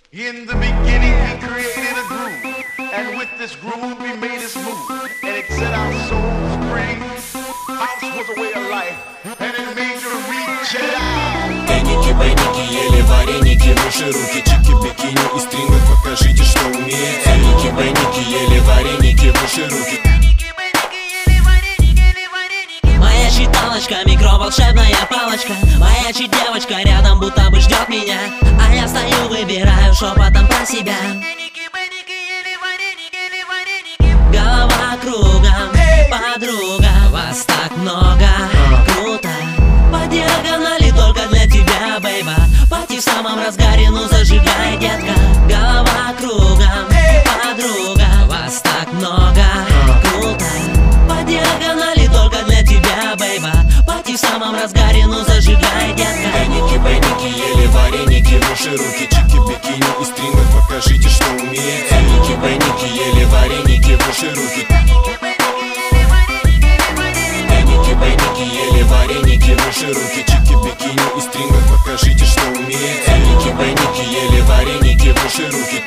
In the beginning he created a groove, and with this groove he made us move, and it set our souls free. House was a way of life, and it made you reach it out. Эники, беники, ели вареники, выше руки, чики, бикини и стримы, покажите, что умеете. Эники, беники, ели вареники, выше руки. Моя читалочка, микроволшебная палочка. Моя девочка рядом будто бы ждет меня, а я стою, выбираю шепотом про себя. Голова кругом, подруга, вас так много, круто. По диагонали только для тебя, бейба. Пати в самом разгаре, ну зажигай, детка. Голова кругом, подруга, вас так много, круто. По диагонали только для тебя, бейба. Пати в самом разгаре, ну зажигай, детка. Эники, беники, ели вареники, выше руки, чики, бикини и стримы, покажите, что умеете. Эники, беники, ели вареники, выше руки. Эники, беники, ели вареники, выше руки, чики, бикини и стримы, покажите, что умеете. Эники, беники, ели вареники, выше руки.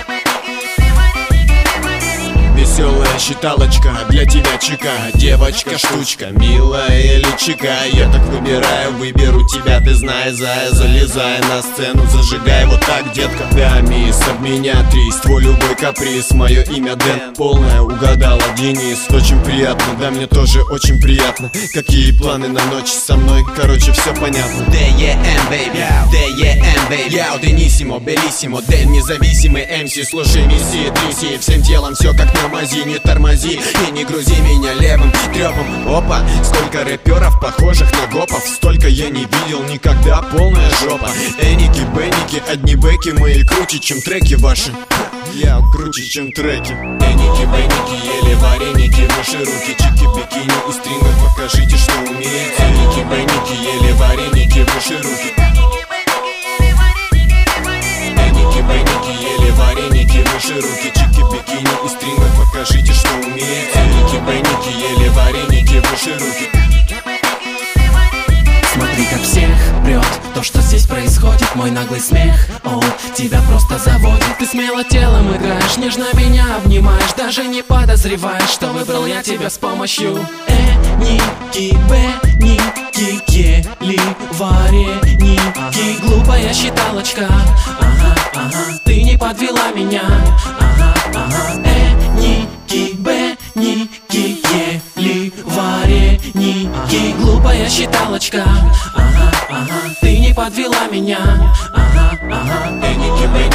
Веселая считалочка, для тебя чека. Девочка, штучка, милая личика. Я так выберу тебя, ты знай, зая. Залезай на сцену, зажигай вот так, детка. Да, мисс, об меня трис, твой любой каприз. Мое имя Дэн, полное угадала Денис. Очень приятно, да, мне тоже очень приятно. Какие планы на ночь со мной, короче, все понятно. D.E.M, baby, D.E.M, baby. Я Денисимо, белиссимо, Дэн, независимый MC. Слушай, месси, тряси, всем телом все как на мази. Не тормози и не грузи меня левым трёпом. Опа, сколько рэперов, похожих на гопов. Столько я не видел никогда, полная жопа. Эники, беники, одни бэки мои круче, чем треки ваши. Я круче, чем треки. Эники, беники, ели вареники, выше руки, чики, бикини и стримы, покажите, что умеете. Эники, беники, ели вареники, выше руки. Эники, беники, ели вареники, выше руки, чики, бикини и стримы, покажите, что умеете. Эники, беники, ели вареники, выше руки. Смотри, как всех прет то, что здесь происходит. Мой наглый смех, о, тебя просто заводит. Ты смело телом играешь, нежно меня обнимаешь, даже не подозреваешь, что выбрал я тебя с помощью Эники, беники, ели вареники. Глупая считалочка, ага, ага, ты не подвела меня, ага, ага. Эники, беники, ели вареники. Глупая считалочка, ага, ага, ты не подвела меня, ага, ага. Эники,